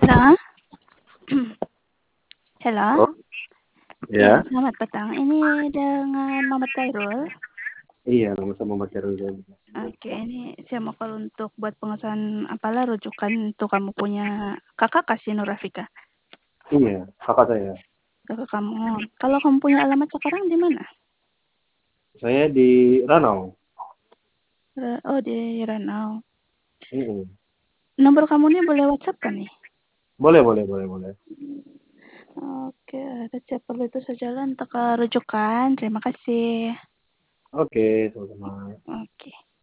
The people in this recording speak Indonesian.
Halo? Halo? Oh, Ya, ya. selamat petang. Ini dengan Muhammad Khairul. Iya, sama-sama baca dulu. Oke, ini saya mau call untuk buat pengesahan apalah rujukan untuk kamu punya kakak kasih Nur Rafika. Iya, kakak saya. Kakak kamu. Kalau kamu punya alamat sekarang di mana? Saya di Ranau. Oh, di Ranau. Mm-mm. Nomor kamu ini boleh WhatsApp kan nih? Boleh, boleh, boleh, boleh. Oke, ada perlu itu saja lah untuk rujukan. Terima kasih. Oke, sama-sama. Oke.